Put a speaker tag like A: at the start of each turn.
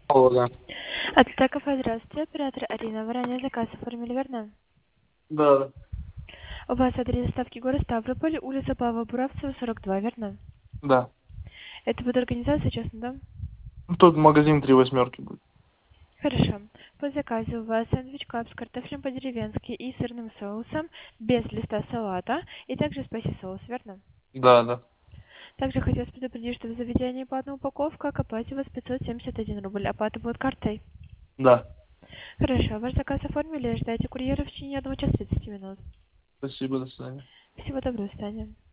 A: Алло, да.
B: От Стакова, здравствуйте, оператор Арина. Вы ранее заказ оформили, верно?
A: Да, да.
B: У вас адрес доставки город Ставрополь, улица Павла Буравцева, 42, верно?
A: Да.
B: Это будет организация, честно, да?
A: Ну, тут магазин 3 восьмерки будет.
B: Хорошо. По заказу у вас сэндвич кап с картофелем по-деревенски и сырным соусом, без листа салата, и также спайси соус, верно?
A: Да, да.
B: Также хотелось предупредить, что в заведении по одной упаковке, к оплате у вас 571 рубль. Оплата будет картой.
A: Да.
B: Хорошо. Ваш заказ оформили, ждайте курьера в течение 1 часа 30 минут.
A: Спасибо, до свидания.
B: Всего доброго, до свидания.